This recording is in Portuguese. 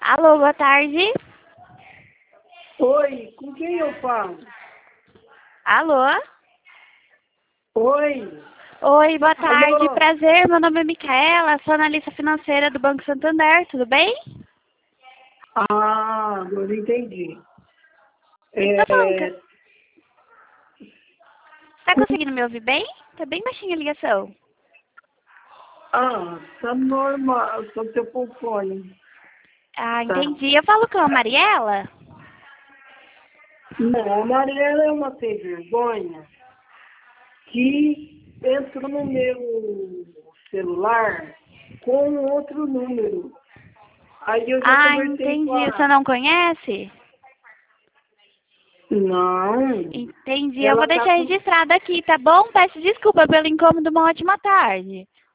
Alô, boa tarde. Oi, com quem eu falo? Alô? Oi, Oi, boa tarde. alô? Prazer, meu nome é Micaela, sou analista financeira do Banco Santander, tudo bem? Agora entendi. Tá bom, É, tá conseguindo me ouvir bem? Tá bem baixinha a ligação. tá normal, só teu fone. Ah, Tá. entendi. Eu falo com a Mariela? Não, a Mariela é uma sem vergonha que entrou no meu celular com outro número. Aí eu já Ah, conversei com entendi. Você a... não conhece? Não, Entendi. Eu vou ela tá deixar com... registrado aqui, tá bom? Peço desculpa pelo incômodo, uma ótima tarde.